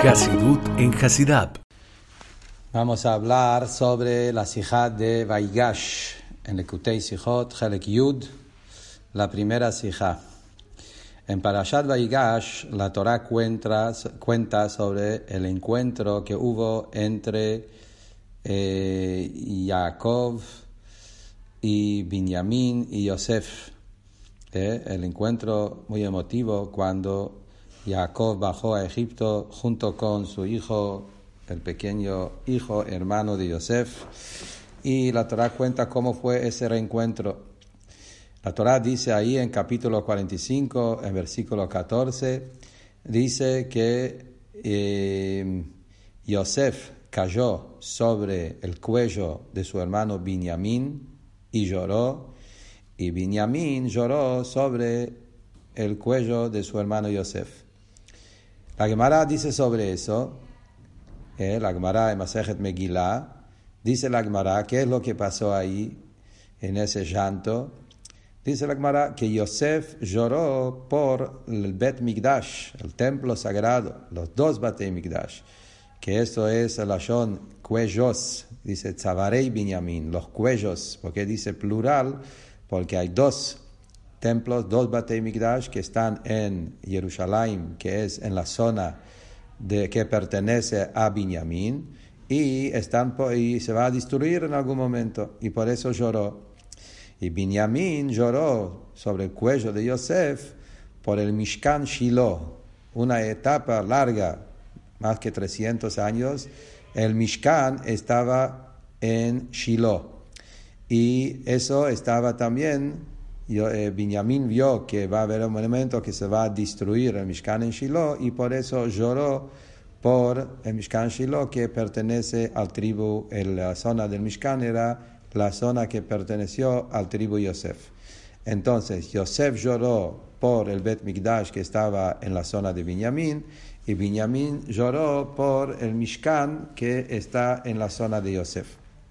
Hasidut en Hasidab. Vamos a hablar sobre la sijá de Vaigash en Lekutei Sijot, Chelek Yud, la primera sijá. En Parashat Vaigash, la Torá cuenta sobre el encuentro que hubo entre Jacob y Binyamin y Yosef. El encuentro muy emotivo cuando Jacob bajó a Egipto junto con su hijo, el pequeño hijo, hermano de Yosef. Y la Torá cuenta cómo fue ese reencuentro. La Torá dice ahí en capítulo 45, en versículo 14, dice que Yosef cayó sobre el cuello de su hermano Binyamin y lloró, y Binyamin lloró sobre el cuello de su hermano Yosef. La Gemara dice sobre eso, la Gemara de Masejet Megillah, dice la Gemara, ¿qué es lo que pasó ahí en ese llanto? Dice la Gemara que Yosef lloró por el Bet Mikdash, el templo sagrado, los dos Batei Mikdash, que eso es el lashon cuellos, dice Tzavarei Binyamin, los cuellos, porque dice plural, porque hay dos templos, dos Batei Mikdash que están en Jerusalén, que es en la zona que pertenece a Binyamin, y se va a destruir en algún momento, y por eso lloró. Y Binyamin lloró sobre el cuello de Yosef por el Mishkan Shiloh, una etapa larga, más que 300 años. El Mishkan estaba en Shiloh, y eso estaba también. Binyamin vio que va a haber un momento que se va a destruir el Mishkan en Shiloh, y por eso lloró por el Mishkan Shiloh, que pertenece al tribu, la zona del Mishkan era la zona que perteneció al tribu Yosef. Entonces Yosef lloró por el Bet Mikdash que estaba en la zona de Binyamin, y Binyamin lloró por el Mishkan que está en la zona de Yosef.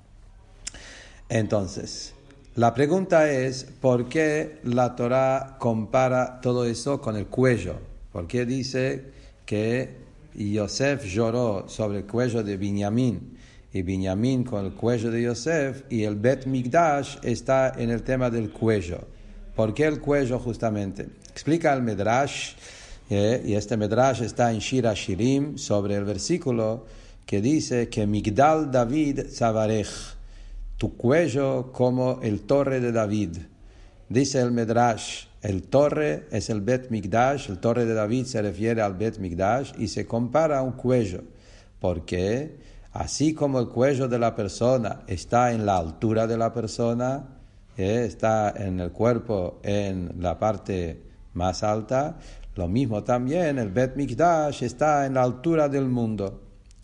Entonces la pregunta es, ¿por qué la Torá compara todo eso con el cuello? ¿Por qué dice que Yosef lloró sobre el cuello de Binyamin y Binyamin con el cuello de Yosef, y el Bet Mikdash está en el tema del cuello? ¿Por qué el cuello justamente? Explica el Medrash, y este Medrash está en Shir HaShirim, sobre el versículo que dice que Migdal David Tzavarech, tu cuello como el torre de David. Dice el Medrash, el torre es el Bet Mikdash, el torre de David se refiere al Bet Mikdash y se compara a un cuello. ¿Por qué? Así como el cuello de la persona está en la altura de la persona, está en el cuerpo, en la parte más alta, lo mismo también el Bet Mikdash está en la altura del mundo.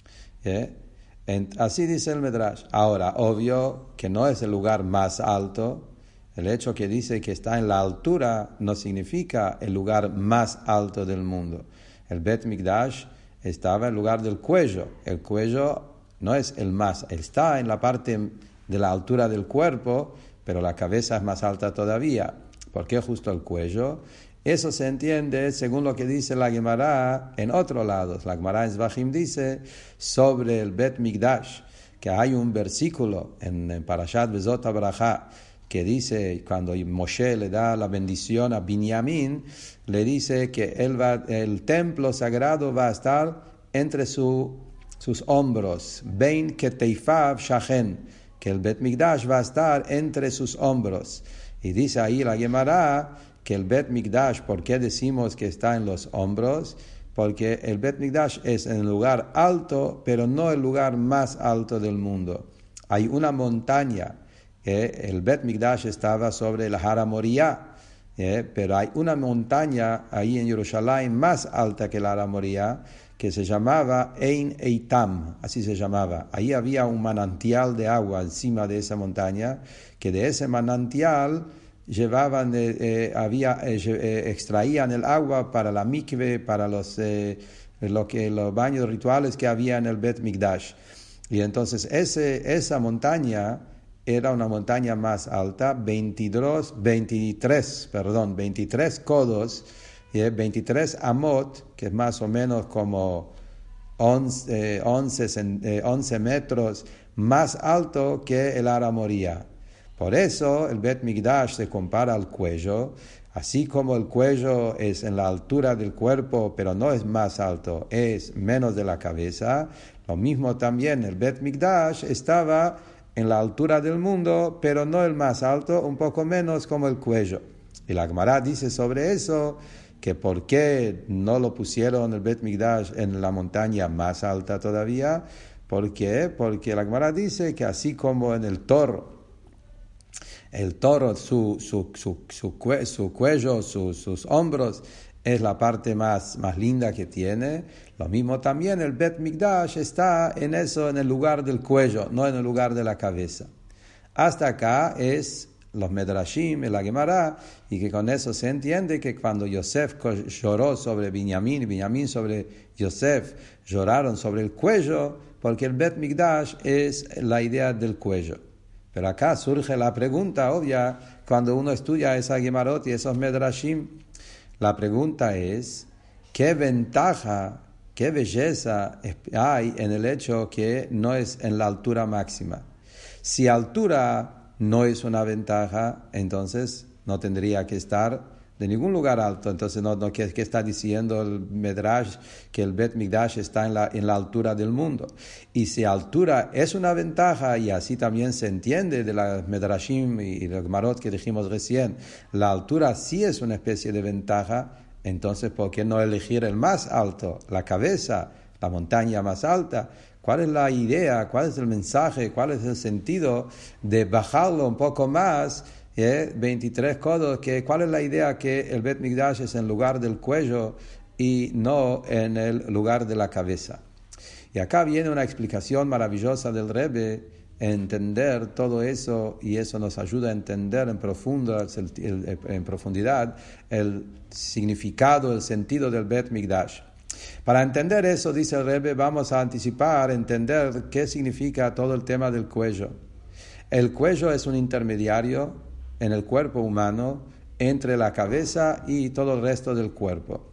Así dice el Medrash. Ahora, obvio que no es el lugar más alto. El hecho que dice que está en la altura no significa el lugar más alto del mundo. El Bet Mikdash estaba en el lugar del cuello. El cuello no es el más, está en la parte de la altura del cuerpo, pero la cabeza es más alta todavía. ¿Por qué justo el cuello? Eso se entiende según lo que dice la Gemara en otro lado. La Gemara en Zvachim dice sobre el Bet Mikdash, que hay un versículo en Parashat Bezot HaBracha que dice, cuando Moshe le da la bendición a Binyamin, le dice que el templo sagrado va a estar entre sus hombros, Bein Keteifav Shachen, que el Bet Mikdash va a estar entre sus hombros. Y dice ahí la Gemara que el Bet Mikdash, ¿por qué decimos que está en los hombros? Porque el Bet Mikdash es en el lugar alto, pero no el lugar más alto del mundo. Hay una montaña, el Bet Mikdash estaba sobre el Har HaMoriah, pero hay una montaña ahí en Jerusalén más alta que el Har HaMoriah, que se llamaba Ein Eitam, así se llamaba. Ahí había un manantial de agua encima de esa montaña, que de ese manantial extraían el agua para la mikve, para los baños rituales que había en el Bet Mikdash. Y entonces esa montaña era una montaña más alta, 23 codos, 23 amot, que es más o menos como 11 metros más alto que el Ara Moría. Por eso el Bet Mikdash se compara al cuello, así como el cuello es en la altura del cuerpo, pero no es más alto, es menos de la cabeza. Lo mismo también el Bet Mikdash estaba en la altura del mundo, pero no el más alto, un poco menos como el cuello. Y la Gemara dice sobre eso que por qué no lo pusieron el Bet Mikdash en la montaña más alta todavía. ¿Por qué? Porque la Gemara dice que así como en el toro, su cuello, sus hombros, es la parte más linda que tiene. Lo mismo también el Bet Mikdash está en eso, en el lugar del cuello, no en el lugar de la cabeza. Hasta acá es los Medrashim, la Gemara, y que con eso se entiende que cuando Yosef lloró sobre Binyamin y Binyamin sobre Yosef, lloraron sobre el cuello, porque el Bet Mikdash es la idea del cuello. Pero acá surge la pregunta obvia, cuando uno estudia esa Gemarot y esos Medrashim, la pregunta es, ¿qué ventaja, qué belleza hay en el hecho que no es en la altura máxima? Si altura no es una ventaja, entonces no tendría que estar de ningún lugar alto. Entonces, ¿qué está diciendo el Medrash? Que el Bet Mikdash está en la altura del mundo. Y si altura es una ventaja, y así también se entiende de la Medrashim y los Gemarot que dijimos recién, la altura sí es una especie de ventaja, entonces, ¿por qué no elegir el más alto, la cabeza, la montaña más alta? ¿Cuál es la idea? ¿Cuál es el mensaje? ¿Cuál es el sentido de bajarlo un poco más? 23 codos, ¿cuál es la idea que el Bet Mikdash es en lugar del cuello y no en el lugar de la cabeza? Y acá viene una explicación maravillosa del Rebbe, entender todo eso, y eso nos ayuda a entender en profundidad el significado, el sentido del Bet Mikdash. Para entender eso, dice el Rebbe, vamos a entender qué significa todo el tema del cuello. El cuello es un intermediario en el cuerpo humano entre la cabeza y todo el resto del cuerpo.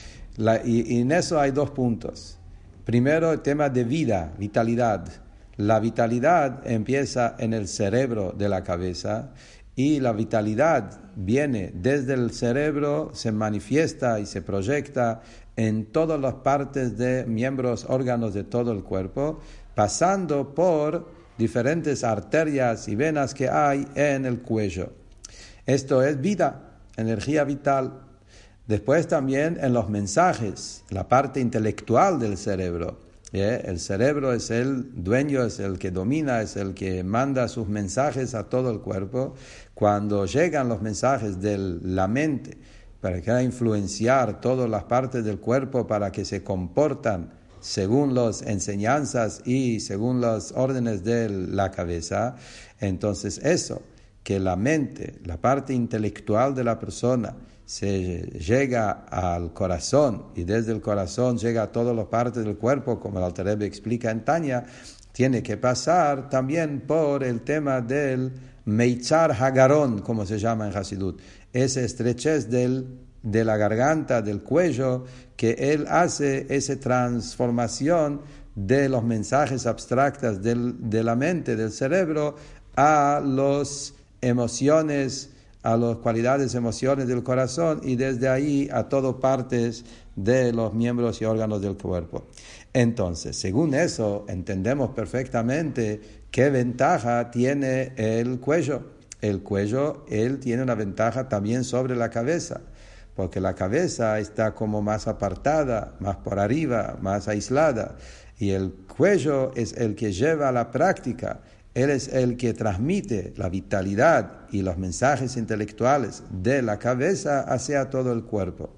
Y en eso hay dos puntos. Primero, el tema de vida, vitalidad. La vitalidad empieza en el cerebro de la cabeza y la vitalidad viene desde el cerebro, se manifiesta y se proyecta en todas las partes de miembros, órganos de todo el cuerpo, pasando por diferentes arterias y venas que hay en el cuello. Esto es vida, energía vital. Después también en los mensajes, la parte intelectual del cerebro. El cerebro es el dueño, es el que domina, es el que manda sus mensajes a todo el cuerpo. Cuando llegan los mensajes de la mente para influenciar todas las partes del cuerpo para que se comportan según las enseñanzas y según las órdenes de la cabeza, entonces eso, que la mente, la parte intelectual de la persona, se llega al corazón y desde el corazón llega a todas las partes del cuerpo, como el Alter Rebbe explica en Tanya, tiene que pasar también por el tema del Meitzar Hagaron, como se llama en Hasidut, esa estrechez de la garganta, del cuello, que él hace esa transformación de los mensajes abstractos de la mente, del cerebro, a las emociones, a las cualidades, emociones del corazón, y desde ahí a todas partes de los miembros y órganos del cuerpo. Entonces, según eso, entendemos perfectamente qué ventaja tiene el cuello. El cuello, él tiene una ventaja también sobre la cabeza, porque la cabeza está como más apartada, más por arriba, más aislada, y el cuello es el que lleva a la práctica. Él es el que transmite la vitalidad y los mensajes intelectuales de la cabeza hacia todo el cuerpo.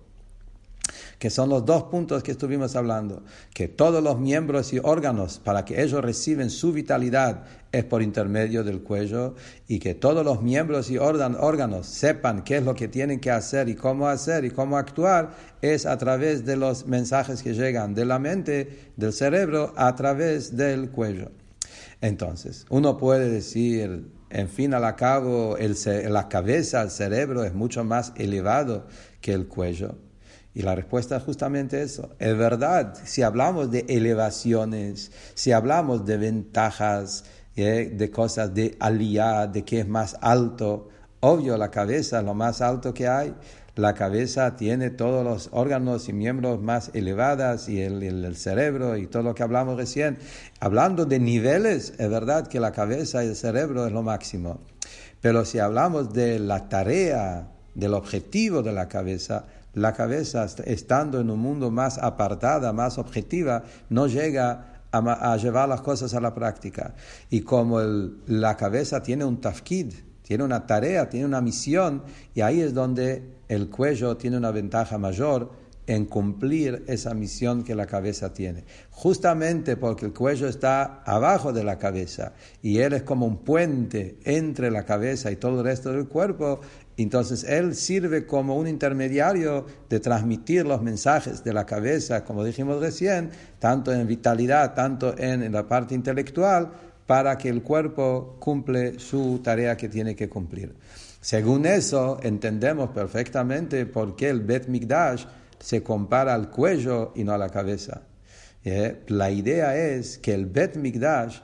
Que son los dos puntos que estuvimos hablando. Que todos los miembros y órganos, para que ellos reciben su vitalidad, es por intermedio del cuello. Y que todos los miembros y órganos sepan qué es lo que tienen que hacer y cómo actuar, es a través de los mensajes que llegan de la mente, del cerebro, a través del cuello. Entonces, uno puede decir, en fin, al cabo, la cabeza, el cerebro es mucho más elevado que el cuello. Y la respuesta es justamente eso. Es verdad, si hablamos de elevaciones, si hablamos de ventajas, de cosas de aliyah, de que es más alto, obvio la cabeza es lo más alto que hay. La cabeza tiene todos los órganos y miembros más elevados y el cerebro y todo lo que hablamos recién. Hablando de niveles, es verdad que la cabeza y el cerebro es lo máximo. Pero si hablamos de la tarea, del objetivo de la cabeza, estando en un mundo más apartada, más objetiva, no llega a llevar las cosas a la práctica. Y como la cabeza tiene un tafkid, tiene una tarea, tiene una misión, y ahí es donde el cuello tiene una ventaja mayor en cumplir esa misión que la cabeza tiene. Justamente porque el cuello está abajo de la cabeza y él es como un puente entre la cabeza y todo el resto del cuerpo, entonces él sirve como un intermediario de transmitir los mensajes de la cabeza, como dijimos recién, tanto en vitalidad, tanto en la parte intelectual, para que el cuerpo cumple su tarea que tiene que cumplir. Según eso, entendemos perfectamente por qué el Bet Mikdash se compara al cuello y no a la cabeza. La idea es que el Bet Mikdash,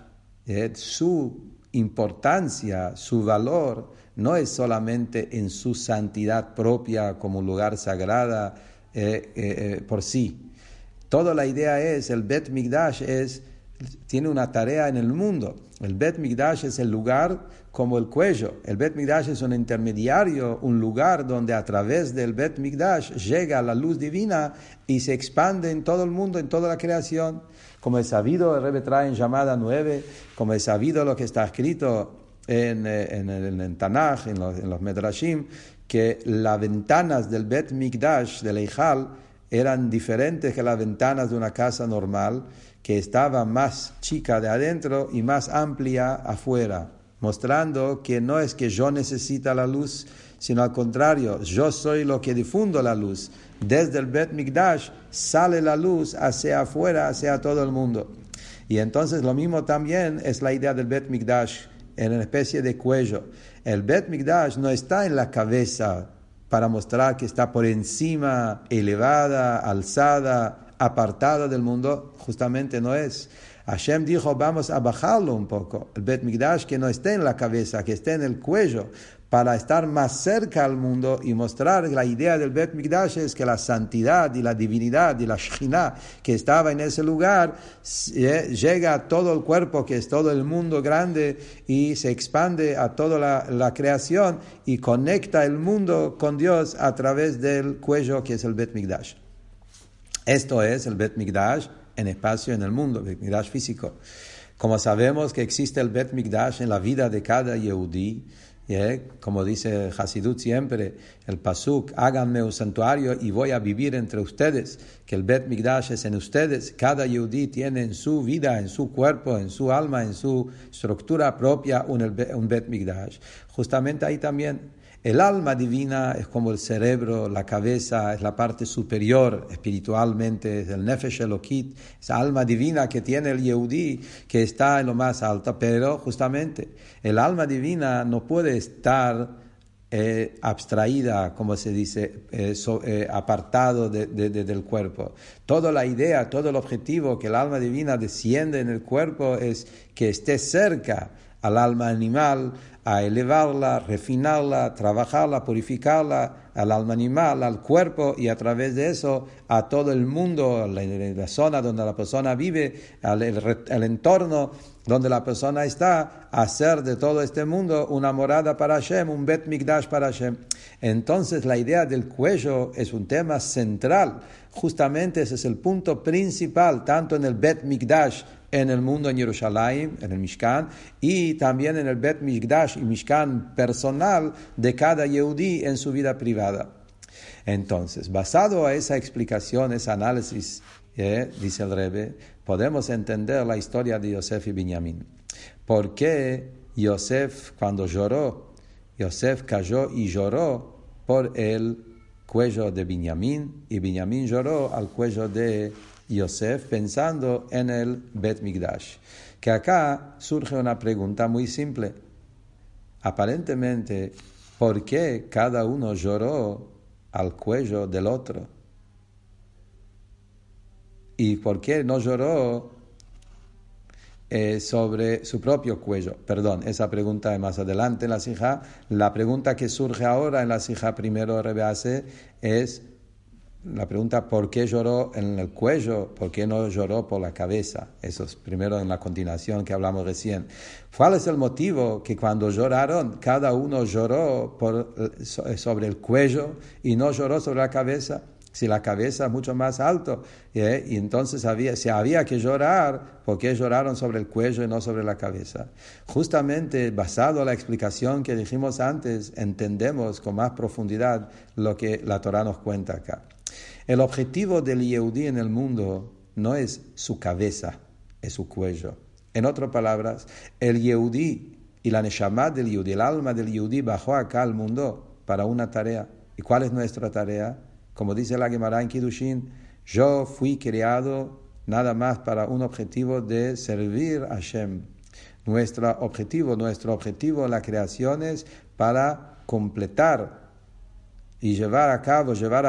su importancia, su valor, no es solamente en su santidad propia como un lugar sagrado por sí. Toda la idea es, el Bet Mikdash tiene una tarea en el mundo. El Bet Mikdash es el lugar como el cuello. El Bet Mikdash es un intermediario, un lugar donde a través del Bet Mikdash llega la luz divina y se expande en todo el mundo, en toda la creación. Como es sabido, el Rebbe trae en llamada 9, como es sabido lo que está escrito en Tanaj, en los Medrashim, que las ventanas del Bet Mikdash, del Eijal, eran diferentes que las ventanas de una casa normal, que estaba más chica de adentro y más amplia afuera, mostrando que no es que yo necesita la luz, sino al contrario, yo soy lo que difundo la luz. Desde el Bet Mikdash sale la luz hacia afuera, hacia todo el mundo. Y entonces lo mismo también es la idea del Bet Mikdash, en una especie de cuello. El Bet Mikdash no está en la cabeza para mostrar que está por encima, elevada, alzada, apartada del mundo, justamente no es. Hashem dijo, vamos a bajarlo un poco. El Bet Mikdash que no esté en la cabeza, que esté en el cuello, para estar más cerca al mundo y mostrar la idea del Bet Mikdash es que la santidad y la divinidad y la Shekhinah que estaba en ese lugar llega a todo el cuerpo, que es todo el mundo grande, y se expande a toda la creación y conecta el mundo con Dios a través del cuello que es el Bet Mikdash. Esto es el Bet Mikdash en espacio en el mundo, el Bet Mikdash físico. Como sabemos que existe el Bet Mikdash en la vida de cada Yehudí, como dice Hasidut siempre, el Pasuk, háganme un santuario y voy a vivir entre ustedes, que el Bet Mikdash es en ustedes. Cada Yehudí tiene en su vida, en su cuerpo, en su alma, en su estructura propia un Bet Mikdash. Justamente ahí también el alma divina es como el cerebro, la cabeza es la parte superior espiritualmente, es el Nefesh Elokit, esa alma divina que tiene el Yehudí, que está en lo más alto, pero justamente el alma divina no puede estar abstraída, como se dice, apartado del cuerpo. Toda la idea, todo el objetivo que el alma divina desciende en el cuerpo es que esté cerca al alma animal, a elevarla, refinarla, trabajarla, purificarla, al alma animal, al cuerpo, y a través de eso a todo el mundo, la zona donde la persona vive, el entorno donde la persona está, hacer de todo este mundo una morada para Hashem, un Bet Mikdash para Hashem. Entonces la idea del cuello es un tema central. Justamente ese es el punto principal, tanto en el Bet Mikdash, en el mundo en Jerusalén, en el Mishkan, y también en el Bet Mikdash y Mishkan personal de cada Yehudí en su vida privada. Entonces, basado a esa explicación, ese análisis, dice el Rebbe, podemos entender la historia de Yosef y Binyamin. ¿Por qué Yosef, cuando lloró, Yosef cayó y lloró por el cuello de Binyamin, y Binyamin lloró al cuello de Yosef, pensando en el Bet Mikdash? Que acá surge una pregunta muy simple. Aparentemente, ¿por qué cada uno lloró al cuello del otro? ¿Y por qué no lloró sobre su propio cuello? Perdón, esa pregunta es más adelante en la sijá. La pregunta que surge ahora en la sijá primero Rebbe hace es la pregunta ¿por qué lloró en el cuello? ¿Por qué no lloró por la cabeza? Eso es primero en la continuación que hablamos recién. ¿Cuál es el motivo que cuando lloraron cada uno lloró sobre el cuello y no lloró sobre la cabeza? Si la cabeza es mucho más alto, y entonces si había que llorar, ¿por qué lloraron sobre el cuello y no sobre la cabeza? Justamente basado en la explicación que dijimos antes, entendemos con más profundidad lo que la Torah nos cuenta acá. El objetivo del Yehudí en el mundo no es su cabeza, es su cuello. En otras palabras, el Yehudí y la Neshama del Yehudí, el alma del Yehudí bajó acá al mundo para una tarea. ¿Y cuál es nuestra tarea? Como dice la Gemara en Kiddushin, yo fui creado nada más para un objetivo de servir a Hashem. Nuestro objetivo en la creación es para completar y llevar a cabo, llevar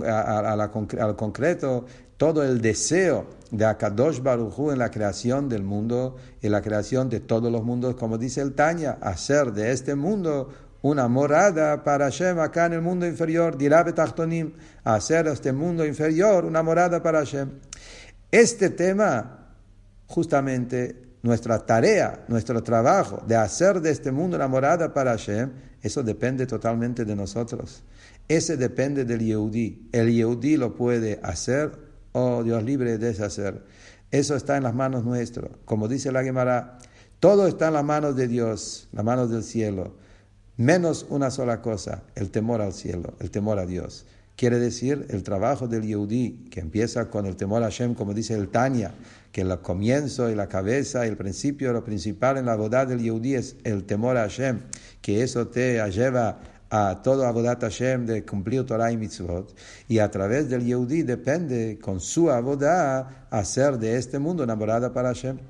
al concreto todo el deseo de Akadosh Baruj Hu en la creación del mundo y la creación de todos los mundos, como dice el Tanya, hacer de este mundo una morada para Hashem acá en el mundo inferior, dirá Betachtonim, hacer este mundo inferior una morada para Hashem. Este tema, justamente, nuestra tarea, nuestro trabajo de hacer de este mundo una morada para Hashem, eso depende totalmente de nosotros. Ese depende del Yehudí. El Yehudí lo puede hacer o Dios libre de deshacer. Eso está en las manos nuestras. Como dice la Gemara, todo está en las manos de Dios, las manos del cielo, menos una sola cosa, el temor al cielo, el temor a Dios. Quiere decir, el trabajo del Yehudí, que empieza con el temor a Hashem, como dice el Tanya, que el comienzo y la cabeza y el principio, lo principal en la boda del Yehudí es el temor a Hashem, que eso te lleva a todo Avodat Hashem de cumplir Torah y Mitzvot, y a través del Yehudí depende con su Avodah hacer de este mundo una morada para Hashem,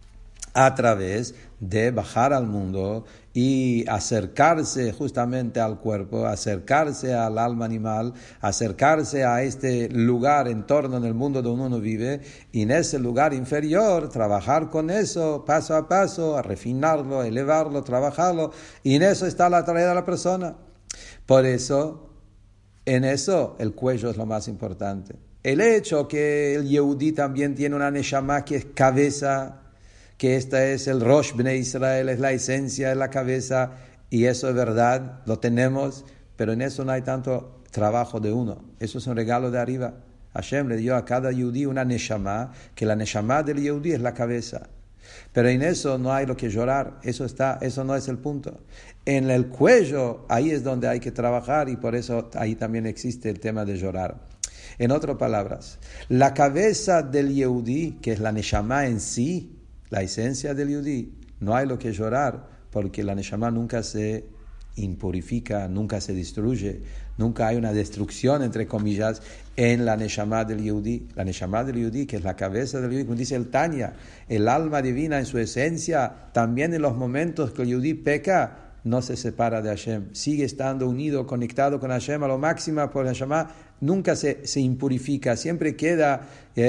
a través de bajar al mundo y acercarse justamente al cuerpo, acercarse al alma animal, acercarse a este lugar en torno en el mundo donde uno vive, y en ese lugar inferior trabajar con eso paso a paso, a refinarlo, elevarlo, trabajarlo, y en eso está la tarea de la persona. Por eso, en eso el cuello es lo más importante. El hecho que el Yehudí también tiene una Neshama que es cabeza, que esta es el Rosh Bnei Israel, es la esencia, es la cabeza, y eso es verdad, lo tenemos, pero en eso no hay tanto trabajo de uno. Eso es un regalo de arriba. Hashem le dio a cada Yehudí una Neshama, que la Neshama del Yehudí es la cabeza. Pero en eso no hay lo que llorar, eso no es el punto. En el cuello, ahí es donde hay que trabajar, y por eso ahí también existe el tema de llorar. En otras palabras, la cabeza del Yehudí, que es la Neshama en sí, la esencia del Yehudí, no hay lo que llorar, porque la Neshama nunca se impurifica, nunca se destruye, nunca hay una destrucción, entre comillas, en la Neshama del Yehudí. La Neshama del Yehudí, que es la cabeza del Yehudí, como dice el Tanya, el alma divina en su esencia, también en los momentos que el Yehudí peca, no se separa de Hashem, sigue estando unido, conectado con Hashem a lo máximo, por Neshama nunca se impurifica, siempre queda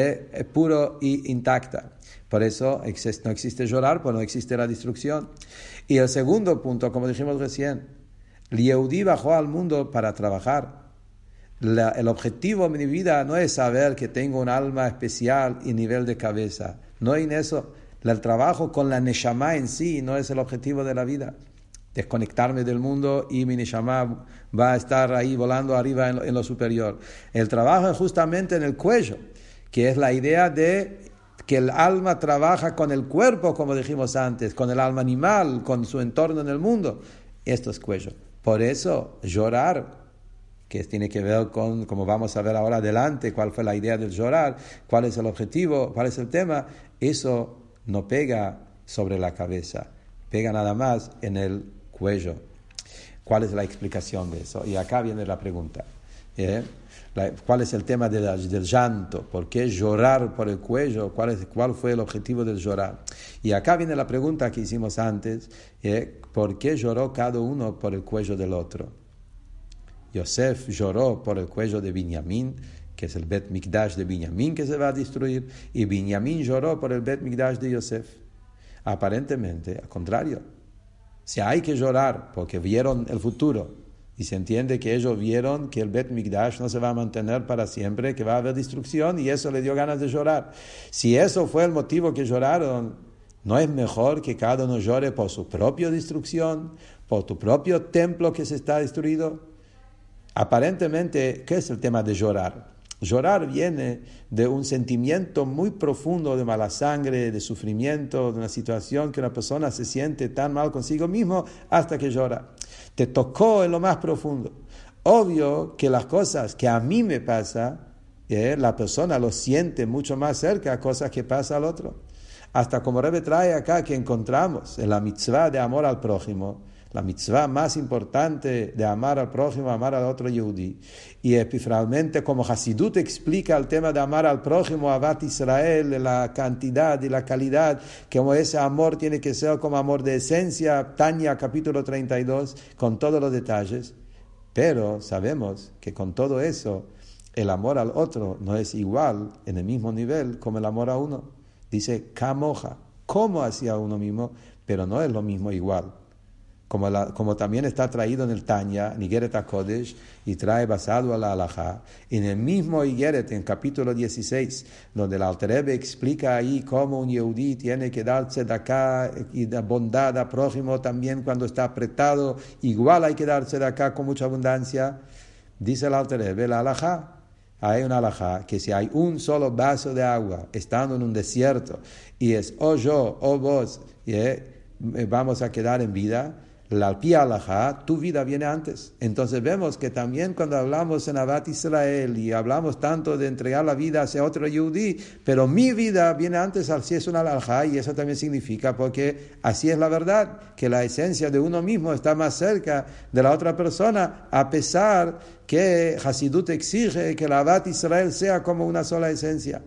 puro e intacta. Por eso no existe llorar, pues no existe la destrucción. Y el segundo punto, como dijimos recién, el Yehudí bajó al mundo para trabajar. El objetivo de mi vida no es saber que tengo un alma especial y nivel de cabeza. No en eso. El trabajo con la Neshama en sí no es el objetivo de la vida. Desconectarme del mundo y mi Neshama va a estar ahí volando arriba en lo superior. El trabajo es justamente en el cuello, que es la idea de que el alma trabaja con el cuerpo, como dijimos antes, con el alma animal, con su entorno en el mundo. Esto es cuello. Por eso, llorar, que tiene que ver con, como vamos a ver ahora adelante, cuál fue la idea del llorar, cuál es el objetivo, cuál es el tema, eso no pega sobre la cabeza, pega nada más en el cuello. ¿Cuál es la explicación de eso? Y acá viene la pregunta. ¿Cuál es el tema del llanto? ¿Por qué llorar por el cuello? ¿Cuál fue el objetivo del llorar? Y acá viene la pregunta que hicimos antes. ¿Por qué lloró cada uno por el cuello del otro? Yosef lloró por el cuello de Binyamin, que es el Bet Mikdash de Binyamin que se va a destruir, y Binyamin lloró por el Bet Mikdash de Yosef. Aparentemente, al contrario, si hay que llorar porque vieron el futuro, y se entiende que ellos vieron que el Bet Mikdash no se va a mantener para siempre, que va a haber destrucción, y eso le dio ganas de llorar. Si eso fue el motivo que lloraron, ¿no es mejor que cada uno llore por su propia destrucción, por tu propio templo que se está destruido? Aparentemente, ¿qué es el tema de llorar? Llorar viene de un sentimiento muy profundo de mala sangre, de sufrimiento, de una situación que una persona se siente tan mal consigo mismo hasta que llora. Te tocó en lo más profundo. Obvio que las cosas que a mí me pasa, la persona lo siente mucho más cerca a cosas que pasa al otro. Hasta como Rebbe trae acá que encontramos en la mitzvah de amor al prójimo, la mitzvah más importante de amar al prójimo, amar al otro Yehudí. Y especialmente como Hasidut explica el tema de amar al prójimo, Avat Israel, la cantidad y la calidad, como ese amor tiene que ser como amor de esencia, Tanya capítulo 32, con todos los detalles. Pero sabemos que con todo eso, el amor al otro no es igual, en el mismo nivel, como el amor a uno. Dice, Kamoja, como hacia uno mismo, pero no es lo mismo igual. Como también está traído en el Tanya, en Igeret HaKodesh, y trae basado a la Halajá. En el mismo Igeret, en capítulo 16, donde el Alter Rebbe explica ahí cómo un Yehudí tiene que dar tzedakah y dar bondad al prójimo también cuando está apretado, igual hay que dar tzedakah con mucha abundancia. Dice el Alter Rebbe, la Halajá. Hay una halajá que si hay un solo vaso de agua estando en un desierto y es o yo o vos vamos a quedar en vida, la alpía halajá, tu vida viene antes. Entonces vemos que también cuando hablamos en Avat Israel y hablamos tanto de entregar la vida hacia otro yehudí, pero mi vida viene antes, así es una halajá, y eso también significa porque así es la verdad, que la esencia de uno mismo está más cerca de la otra persona, a pesar que Hasidut exige que la Avat Israel sea como una sola esencia.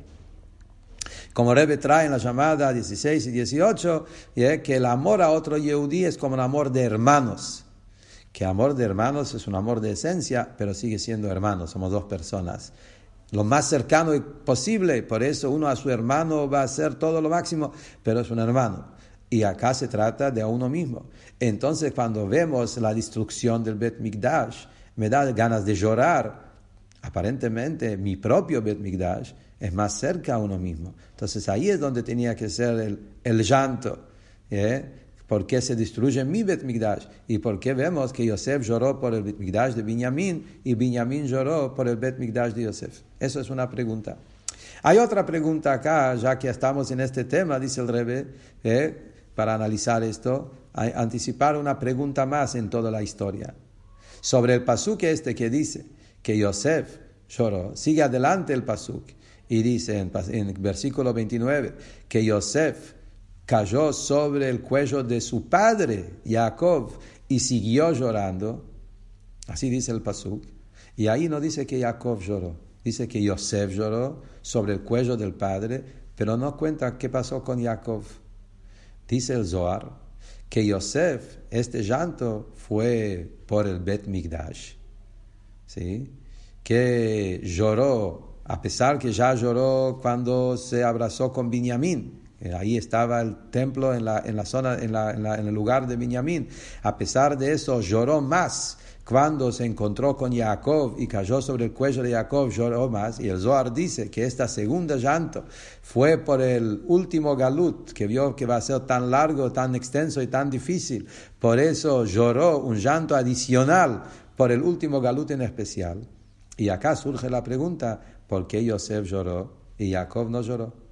Como Rebbe trae en la llamada 16 y 18, que el amor a otro Yehudí es como un amor de hermanos. Que amor de hermanos es un amor de esencia, pero sigue siendo hermanos, somos dos personas. Lo más cercano posible, por eso uno a su hermano va a hacer todo lo máximo, pero es un hermano. Y acá se trata de a uno mismo. Entonces cuando vemos la destrucción del Bet Mikdash, me da ganas de llorar. Aparentemente mi propio Bet Mikdash es más cerca a uno mismo. Entonces ahí es donde tenía que ser el llanto. ¿Por qué se destruye mi Bet Mikdash? ¿Y por qué vemos que Yosef lloró por el Bet Mikdash de Binyamin y Binyamin lloró por el Bet Mikdash de Yosef? Eso es una pregunta. Hay otra pregunta acá, ya que estamos en este tema, dice el Rebbe, para analizar esto, anticipar una pregunta más en toda la historia. Sobre el pasuk que dice que Yosef lloró, sigue adelante el pasuk. Y dice en versículo 29 que Yosef cayó sobre el cuello de su padre, Jacob, y siguió llorando. Así dice el pasuk. Y ahí no dice que Jacob lloró. Dice que Yosef lloró sobre el cuello del padre, pero no cuenta qué pasó con Jacob. Dice el Zohar que Yosef, este llanto fue por el Bet Mikdash. ¿Sí? Que lloró, a pesar que ya lloró cuando se abrazó con Binyamin. Ahí estaba el templo en la zona, en el lugar de Binyamin. A pesar de eso, lloró más cuando se encontró con Jacob y cayó sobre el cuello de Jacob, lloró más. Y el Zohar dice que esta segunda llanto fue por el último galut, que vio que va a ser tan largo, tan extenso y tan difícil. Por eso lloró un llanto adicional por el último galut en especial. Y acá surge la pregunta, ¿por qué Yosef lloró y Jacob no lloró?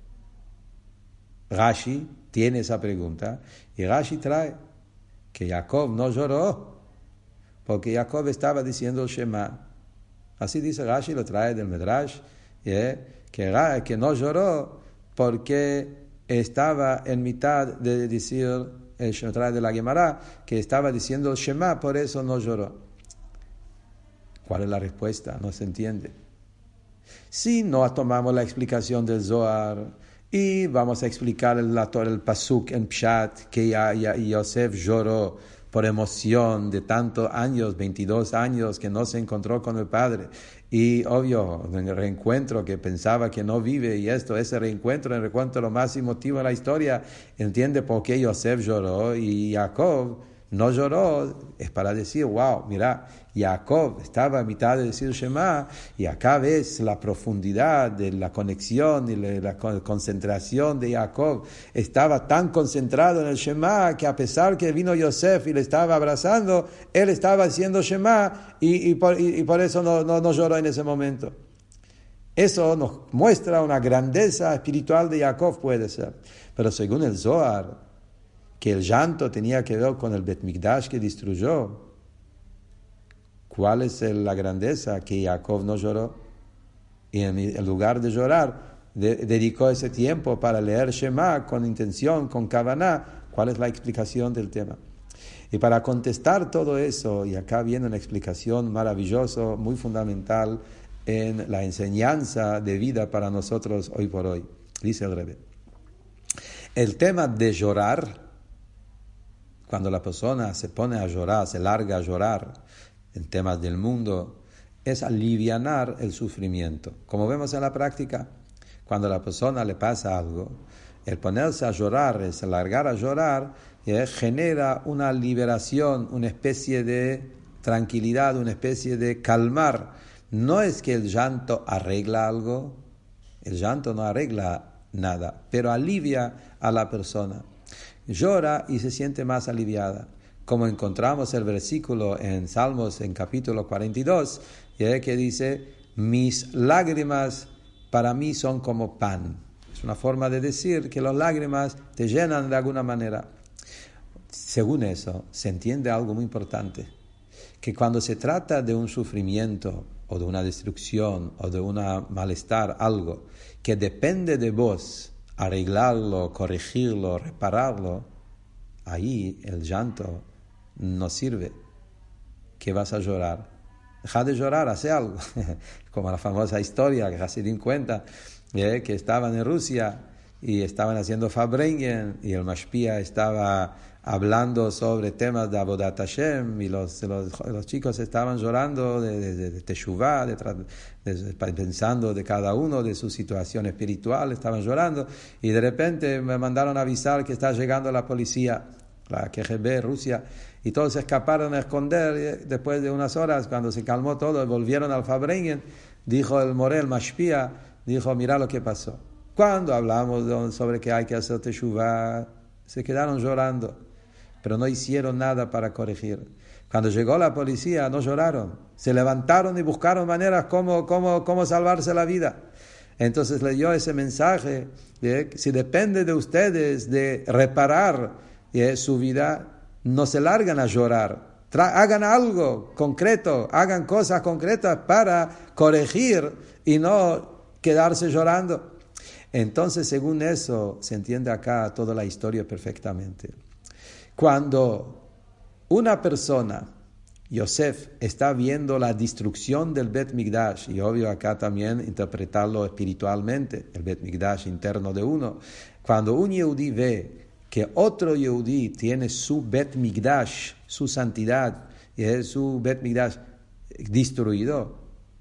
Rashi tiene esa pregunta y Rashi trae que Jacob no lloró porque Jacob estaba diciendo el Shema. Así dice Rashi, lo trae del Medrash, que no lloró porque estaba en mitad de decir, el trae de la Gemara, que estaba diciendo el Shema, por eso no lloró. ¿Cuál es la respuesta? No se entiende. Si no tomamos la explicación del Zohar y vamos a explicar el pasuk en Pshat, que Yosef lloró por emoción de tantos años, 22 años que no se encontró con el padre, Y obvio, en el reencuentro que pensaba que no vive y ese reencuentro, el reencuentro lo más emotivo de la historia, entiende por qué Yosef lloró y Jacob no lloró, es para decir, wow, mira, Jacob estaba a mitad de decir Shema y acá ves la profundidad de la conexión y la concentración de Jacob. Estaba tan concentrado en el Shema que a pesar que vino Yosef y le estaba abrazando, él estaba haciendo Shema y por eso no lloró en ese momento. Eso nos muestra una grandeza espiritual de Jacob, puede ser. Pero según el Zohar, que el llanto tenía que ver con el Bet Mikdash que destruyó. ¿Cuál es la grandeza? Que Jacob no lloró y en lugar de llorar dedicó ese tiempo para leer Shema con intención, con Kavaná. ¿Cuál es la explicación del tema? Y para contestar todo eso, y acá viene una explicación maravillosa, muy fundamental en la enseñanza de vida para nosotros hoy por hoy. Dice el Rebbe. El tema de llorar, cuando la persona se pone a llorar, se larga a llorar en temas del mundo, es alivianar el sufrimiento. Como vemos en la práctica, cuando a la persona le pasa algo, el ponerse a llorar, el largar a llorar, genera una liberación, una especie de tranquilidad, una especie de calmar. No es que el llanto arregla algo, el llanto no arregla nada, pero alivia a la persona. Llora y se siente más aliviada. Como encontramos el versículo en Salmos en capítulo 42, que dice, mis lágrimas para mí son como pan. Es una forma de decir que las lágrimas te llenan de alguna manera. Según eso, se entiende algo muy importante, que cuando se trata de un sufrimiento o de una destrucción o de un malestar, algo que depende de vos, arreglarlo, corregirlo, repararlo, ahí el llanto no sirve. ¿Qué vas a llorar? Deja de llorar, hace algo. Como la famosa historia que Hasidim cuenta, que estaban en Rusia y estaban haciendo Farbrengen y el Mashpia estaba hablando sobre temas de Avodat Hashem y los chicos estaban llorando de Teshuvah, pensando de cada uno de su situación espiritual, estaban llorando y de repente me mandaron a avisar que está llegando la policía, la KGB Rusia, y todos se escaparon a esconder. Después de unas horas, cuando se calmó todo, volvieron al Farbrengen, dijo el Morel Mashpia, dijo, mira lo que pasó. Cuando hablamos sobre que hay que hacer Teshuvah, se quedaron llorando, pero no hicieron nada para corregir. Cuando llegó la policía, no lloraron, se levantaron y buscaron maneras cómo salvarse la vida. Entonces le dio ese mensaje, si depende de ustedes de reparar su vida, no se largan a llorar. Hagan algo concreto, hagan cosas concretas para corregir y no quedarse llorando. Entonces, según eso, se entiende acá toda la historia perfectamente. Cuando una persona, Yosef, está viendo la destrucción del Bet Mikdash, y obvio acá también interpretarlo espiritualmente, el Bet Mikdash interno de uno, cuando un Yehudí ve que otro Yehudí tiene su Bet Mikdash, su santidad, y es su Bet Mikdash destruido,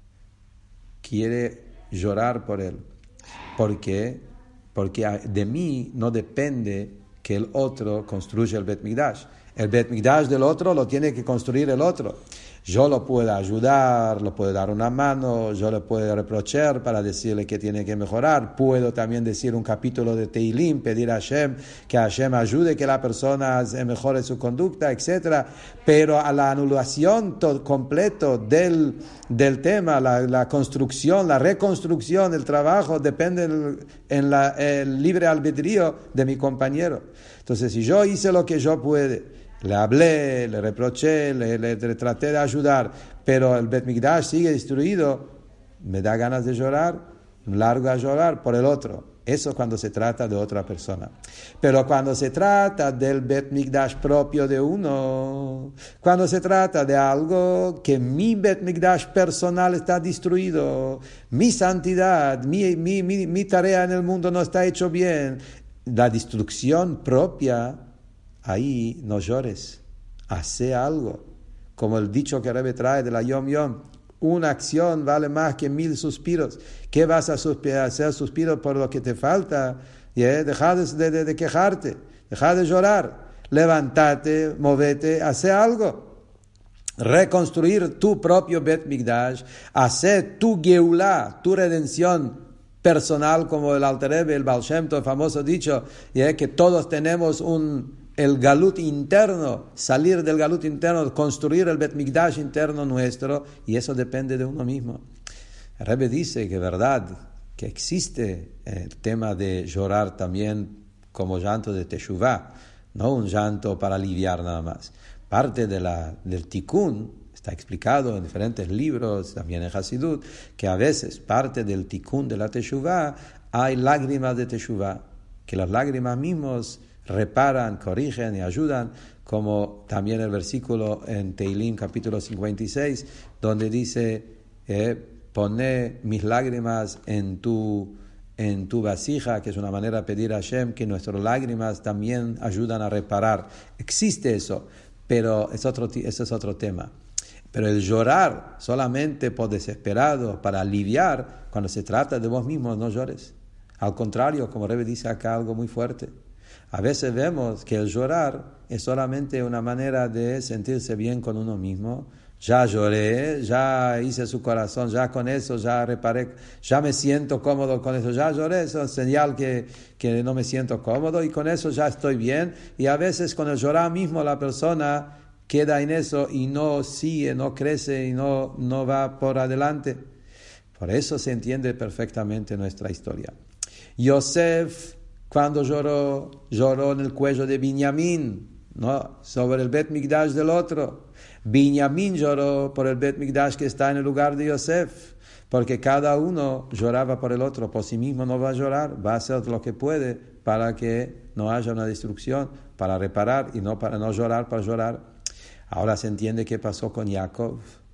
quiere llorar por él. ¿Por qué? Porque de mí no depende que el otro construya el Bet Mikdash. El Bet Mikdash del otro lo tiene que construir el otro. Yo lo puedo ayudar, lo puedo dar una mano, yo le puedo reprochar para decirle que tiene que mejorar. Puedo también decir un capítulo de Teilim, pedir a Hashem que Hashem ayude, que la persona mejore su conducta, etc. Pero a la anulación completo del tema, la construcción, la reconstrucción del trabajo depende en el libre albedrío de mi compañero. Entonces, si yo hice lo que yo pude, le hablé, le reproché, le traté de ayudar, pero el Bet Mikdash sigue destruido, me da ganas de llorar, largo a llorar por el otro. Eso cuando se trata de otra persona. Pero cuando se trata del Bet Mikdash propio de uno, cuando se trata de algo que mi Bet Mikdash personal está destruido, mi santidad, mi tarea en el mundo no está hecho bien, la destrucción propia, ahí no llores, hace algo. Como el dicho que Rebbe trae de la Yom Yom, una acción vale más que 1000 suspiros. ¿Qué vas a hacer suspiros por lo que te falta? Deja de quejarte, deja de llorar, levántate, movete, hace algo. Reconstruir tu propio Bet Mikdash, hacer tu Geulah, tu redención personal, como el Alter Rebbe, el Baal Shem Tov, el famoso dicho, que todos tenemos el galut interno, salir del galut interno, construir el Bet Mikdash interno nuestro, y eso depende de uno mismo. El Rebbe dice que es verdad que existe el tema de llorar también como llanto de Teshuvah, no un llanto para aliviar nada más. Parte del tikkun está explicado en diferentes libros, también en Hasidut, que a veces parte del tikkun de la Teshuvah hay lágrimas de Teshuvah, que las lágrimas mismos reparan, corrigen y ayudan, como también el versículo en Teilim capítulo 56, donde dice, poné mis lágrimas en tu vasija, que es una manera de pedir a Hashem que nuestras lágrimas también ayudan a reparar. Existe eso, pero ese es otro tema. Pero el llorar solamente por desesperado, para aliviar, cuando se trata de vos mismos, no llores. Al contrario, como Rebbe dice acá algo muy fuerte. A veces vemos que el llorar es solamente una manera de sentirse bien con uno mismo. Ya lloré, ya hice su corazón, ya con eso, ya reparé, ya me siento cómodo con eso, ya lloré, eso es señal que no me siento cómodo y con eso ya estoy bien. Y a veces con el llorar mismo la persona queda en eso y no sigue, no crece y no va por adelante. Por eso se entiende perfectamente nuestra historia. Yosef, cuando lloró en el cuello de Binyamin, ¿no? Sobre el Bet Mikdash del otro. Binyamin lloró por el Bet Mikdash que está en el lugar de Yosef, porque cada uno lloraba por el otro, por sí mismo no va a llorar, va a hacer lo que puede para que no haya una destrucción, para reparar y no para no llorar para llorar. Ahora se entiende qué pasó con Jacob.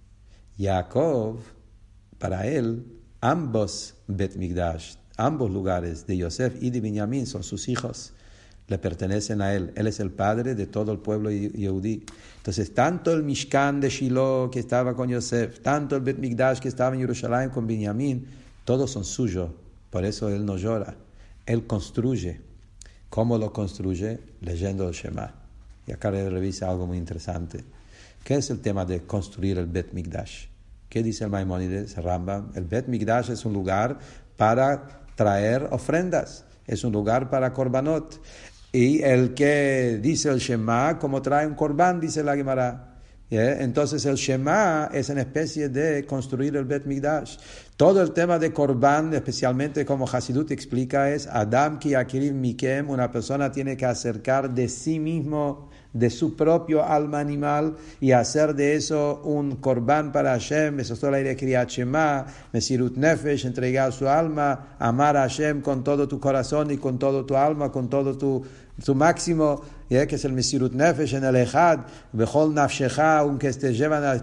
Jacob, para él, ambos Bet Mikdash, ambos lugares de Yosef y de Binyamin son sus hijos. Le pertenecen a él. Él es el padre de todo el pueblo yehudí. Entonces, tanto el Mishkan de Shiloh que estaba con Yosef, tanto el Bet Mikdash que estaba en Jerusalén con Binyamin, todos son suyos. Por eso él no llora. Él construye. ¿Cómo lo construye? Leyendo el Shema. Y acá revisa algo muy interesante. ¿Qué es el tema de construir el Bet Mikdash? ¿Qué dice el Maimónides, el Rambam? El Bet Mikdash es un lugar para traer ofrendas. Es un lugar para korbanot. Y el que dice el Shema, como trae un korban, dice la Gemara. Entonces el Shema es una especie de construir el Bet Mikdash. Todo el tema de korban, especialmente como Hasidut explica, es Adam ki yakiriv mikem, una persona tiene que acercar de sí mismo, de su propio alma animal, y hacer de eso un korban para Hashem. Eso es toda la idea de Kriyat Shema, Mesirut Nefesh, entregar su alma, amar a Hashem con todo tu corazón y con todo tu alma, con todo tu máximo, que es el Mesirut Nefesh en el Ejad, Bechol Nafshecha, aunque te llevan,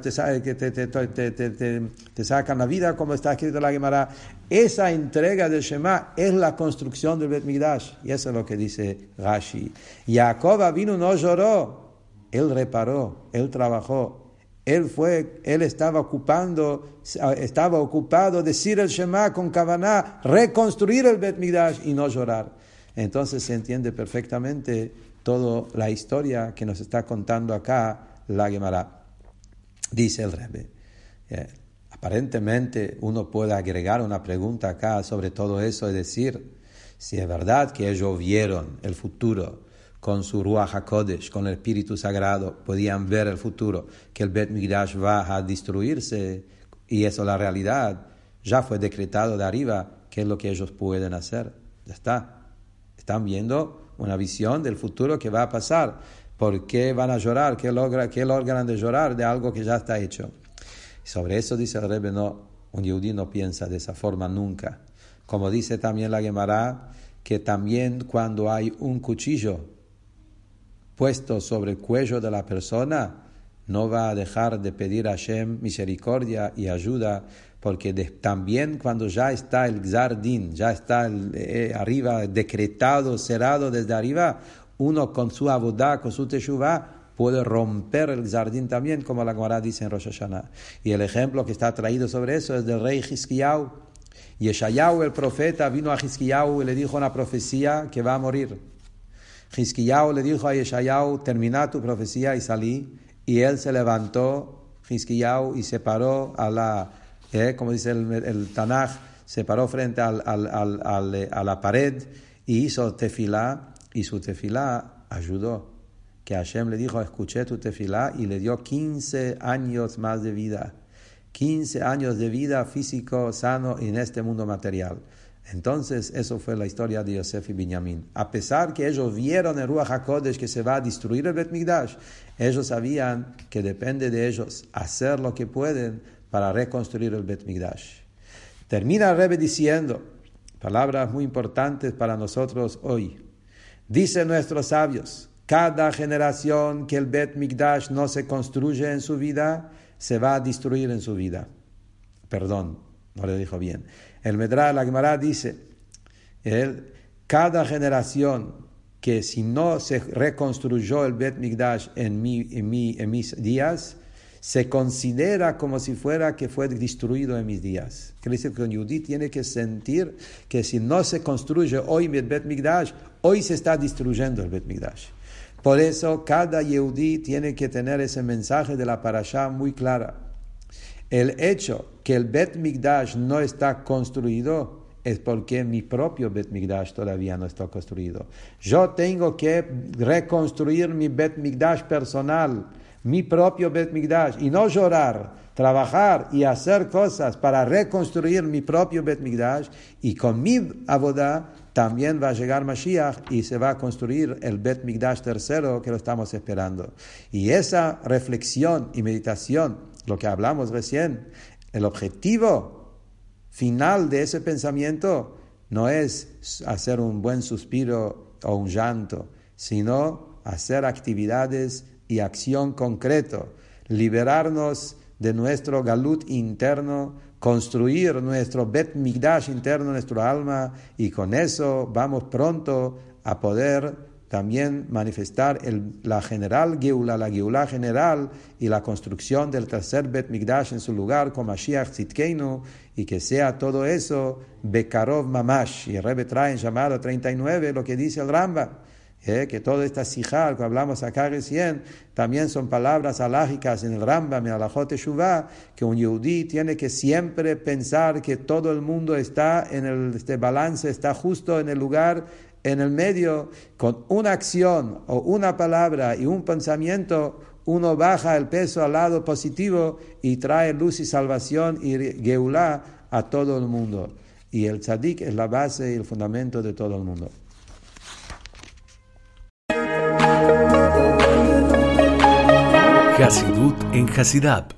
te sacan la vida, como está escrito en la Gemara. Esa entrega del Shema es la construcción del Bet Mikdash, y eso es lo que dice Rashi. Jacob vino, no lloró, él reparó, él trabajó, él estaba ocupado decir el Shema con Kavaná, reconstruir el Bet Mikdash y no llorar. Entonces se entiende perfectamente toda la historia que nos está contando acá la Gemara. Dice el Rebbe. Aparentemente uno puede agregar una pregunta acá sobre todo eso y decir, si es verdad que ellos vieron el futuro con su Ruach HaKodesh, con el Espíritu Sagrado, podían ver el futuro, que el Bet Mikdash va a destruirse, y eso es la realidad, ya fue decretado de arriba, ¿qué es lo que ellos pueden hacer? Ya está. Están viendo una visión del futuro que va a pasar. ¿Por qué van a llorar? ¿Qué logran de llorar de algo que ya está hecho? Y sobre eso dice el Rebbe, no, un yehudí no piensa de esa forma nunca. Como dice también la Gemara, que también cuando hay un cuchillo puesto sobre el cuello de la persona, no va a dejar de pedir a Hashem misericordia y ayuda, porque también cuando ya está el Gzar Din, ya está arriba, decretado, cerrado desde arriba, uno con su abodá, con su teshuvá, puede romper el jardín también, como la Gemara dice en Rosh Hashanah. Y el ejemplo que está traído sobre eso es del rey Hizkiyahu. Yeshayahu, el profeta, vino a Hizkiyahu y le dijo una profecía que va a morir. Hizkiyahu le dijo a Yeshayahu, termina tu profecía y salí. Y él se levantó, Hizkiyahu, y se paró a la, como dice el Tanaj, se paró frente a la pared y hizo tefilá, y su tefilá ayudó. Que Hashem le dijo, escuché tu tefilá, y le dio 15 años más de vida. 15 años de vida físico, sano en este mundo material. Entonces, eso fue la historia de Yosef y Binyamin. A pesar que ellos vieron en Ruach HaKodesh que se va a destruir el Bet Mikdash, ellos sabían que depende de ellos hacer lo que pueden para reconstruir el Bet Mikdash. Termina el Rebbe diciendo, palabras muy importantes para nosotros hoy. Dicen nuestros sabios, cada generación que el Bet Mikdash no se construye en su vida, se va a destruir en su vida. Perdón, no le dijo bien. El Medrash, la Gemara dice, cada generación que si no se reconstruyó el Bet Mikdash en mis días, se considera como si fuera que fue destruido en mis días. Quiere decir que un yudí tiene que sentir que si no se construye hoy el Bet Mikdash, hoy se está destruyendo el Bet Mikdash. Por eso cada yehudí tiene que tener ese mensaje de la parashá muy clara. El hecho que el Bet Mikdash no está construido es porque mi propio Bet Mikdash todavía no está construido. Yo tengo que reconstruir mi Bet Mikdash personal, mi propio Bet Mikdash, y no llorar, trabajar y hacer cosas para reconstruir mi propio Bet Mikdash, y con mi avodah también va a llegar Mashiach y se va a construir el Bet Mikdash tercero que lo estamos esperando. Y esa reflexión y meditación, lo que hablamos recién, el objetivo final de ese pensamiento no es hacer un buen suspiro o un llanto, sino hacer actividades y acción concreto, liberarnos de nuestro galut interno, construir nuestro Bet Mikdash interno, nuestro alma, y con eso vamos pronto a poder también manifestar la general Geula, la Geula general y la construcción del tercer Bet Mikdash en su lugar con Mashiach Tzidkeinu, y que sea todo eso Bekarov Mamash. Y el Rebbe trae en llamado 39 lo que dice el Rambam, que toda esta sijá que hablamos acá recién también son palabras alágicas en el Rambam, en Alajot Teshuvah, que un yehudí tiene que siempre pensar que todo el mundo está en este balance, está justo en el lugar, en el medio. Con una acción o una palabra y un pensamiento, uno baja el peso al lado positivo y trae luz y salvación y geulá a todo el mundo. Y el tzadik es la base y el fundamento de todo el mundo. Hasidut en Hasidab.